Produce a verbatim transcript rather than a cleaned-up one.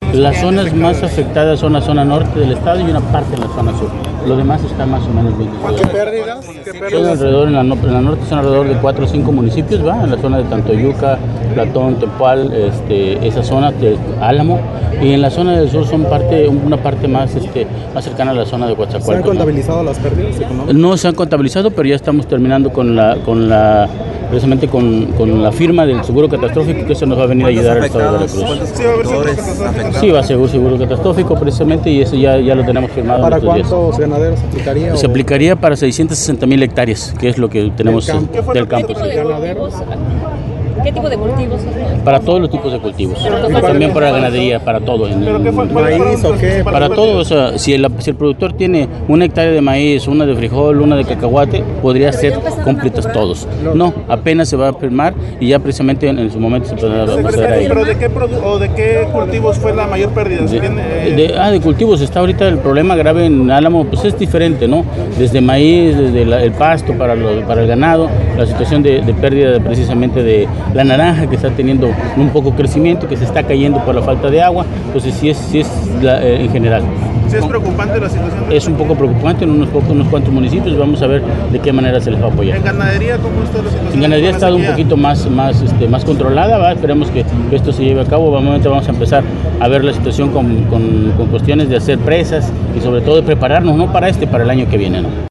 Las zonas más afectadas son la zona norte del estado y una parte en la zona sur. Lo demás está más o menos bien. ¿Qué pérdidas? ¿Qué Son pérdidas? alrededor, en la, no- en la norte son alrededor de cuatro o cinco municipios, ¿va? En la zona de Tantoyuca, Platón, Tepual, este, esa zona de Álamo. Y en la zona del sur son parte, una parte más, este, más cercana a la zona de ¿Se han Coatzacoalcos, ¿no? contabilizado las pérdidas económicas? No se han contabilizado, pero ya estamos terminando con la, con la, precisamente con, con la firma del seguro catastrófico, que eso nos va a venir a ayudar al estado de Veracruz. ¿Cuántos productores afectados? Sí, va a ser un seguro catastrófico precisamente y eso ya, ya lo tenemos firmado. ¿Para en estos días. cuántos ganaderos se aplicaría? Se o- aplicaría para seiscientas sesenta mil hectáreas, que es lo que tenemos Del campo. eh, del campo. sí. ganaderos? ¿Qué tipo de cultivos? Para todos los tipos de cultivos, y también para la ganadería, para todo. en- ¿Maíz o qué? Para todo, o sea, si el, si el productor tiene una hectárea de maíz, una de frijol, una de cacahuate, podría ser completos todos. No, apenas se va a firmar y ya precisamente en, en su momento se podrá proceder a ello. ¿Pero de qué, produ- o de qué cultivos fue la mayor pérdida? De, ¿Tiene, eh, de- ah, de cultivos, está ahorita el problema grave en Álamo, pues es diferente, ¿no? Desde maíz, desde la- el pasto para, los- para el ganado, la situación de, de pérdida de, precisamente de la naranja que está teniendo un poco crecimiento, que se está cayendo por la falta de agua, entonces sí es, sí es la- eh, en general. ¿sí es preocupante la situación? Es un poco preocupante en unos, pocos, unos cuantos municipios, vamos a ver de qué manera se les va a apoyar. ¿En ganadería cómo está la situación? En ganadería ha Con la estado un sequía. poquito más, más, este, más controlada, ¿va? Esperemos que esto se lleve a cabo. Normalmente vamos a empezar a ver la situación con, con, con cuestiones de hacer presas y sobre todo de prepararnos, no para este, para el año que viene, ¿no?